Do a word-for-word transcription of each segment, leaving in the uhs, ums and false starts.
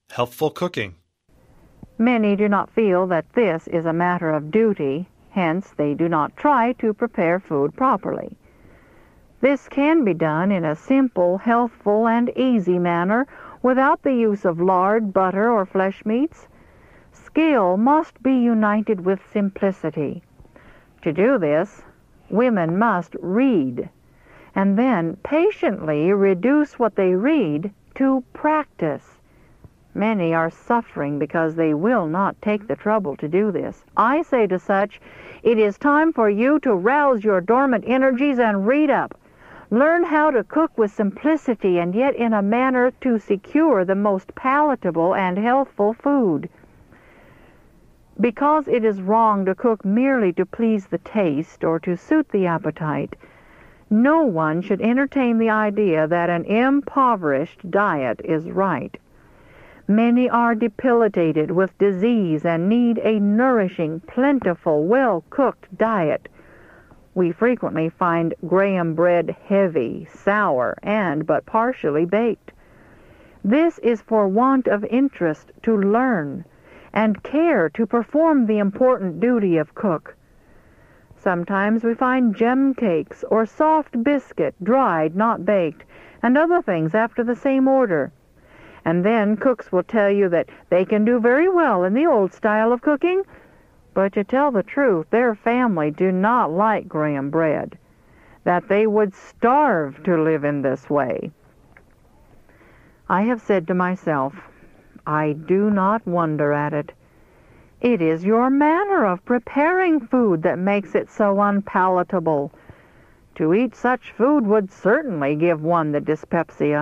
Healthful cooking. Many do not feel that this is a matter of duty, hence they do not try to prepare food properly. This can be done in a simple, healthful, and easy manner without the use of lard, butter, or flesh meats. Skill must be united with simplicity. To do this, women must read, and then patiently reduce what they read to practice. Many are suffering because they will not take the trouble to do this. I say to such, it is time for you to rouse your dormant energies and read up. Learn how to cook with simplicity and yet in a manner to secure the most palatable and healthful food. Because it is wrong to cook merely to please the taste or to suit the appetite, no one should entertain the idea that an impoverished diet is right. Many are debilitated with disease and need a nourishing, plentiful, well-cooked diet. We frequently find graham bread heavy, sour, and but partially baked. This is for want of interest to learn and care to perform the important duty of cook. Sometimes we find gem cakes or soft biscuit, dried, not baked, and other things after the same order. And then cooks will tell you that they can do very well in the old style of cooking, but to tell the truth, their family do not like graham bread, that they would starve to live in this way. I have said to myself, I do not wonder at it. It is your manner of preparing food that makes it so unpalatable. To eat such food would certainly give one the dyspepsia.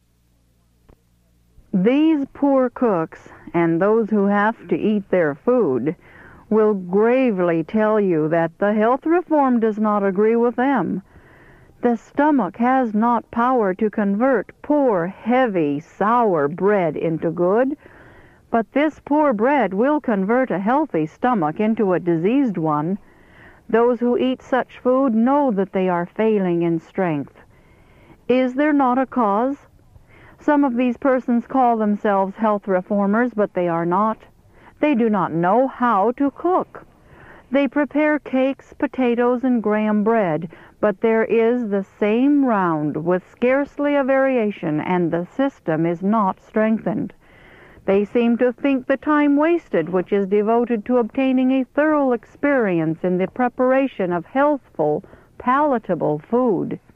These poor cooks, and those who have to eat their food, will gravely tell you that the health reform does not agree with them. The stomach has not power to convert poor, heavy, sour bread into good, but this poor bread will convert a healthy stomach into a diseased one. Those who eat such food know that they are failing in strength. Is there not a cause? Some of these persons call themselves health reformers, but they are not. They do not know how to cook. They prepare cakes, potatoes, and graham bread, but there is the same round with scarcely a variation, and the system is not strengthened. They seem to think the time wasted which is devoted to obtaining a thorough experience in the preparation of healthful, palatable food.